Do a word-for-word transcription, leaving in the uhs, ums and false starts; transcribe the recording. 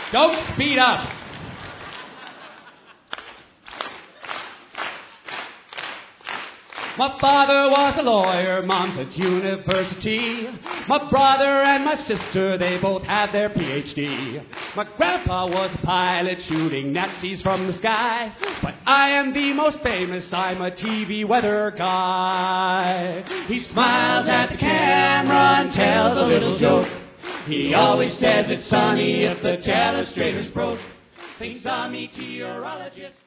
Don't speed up. My father was a lawyer, mom's at university. My brother and my sister, they both have their P H D. My grandpa was a pilot shooting Nazis from the sky. But I am the most famous, I'm a T V weather guy. He smiles at the camera and tells a little joke. He always says it's sunny if the telestrator's broke. Thinks I'm meteorologist.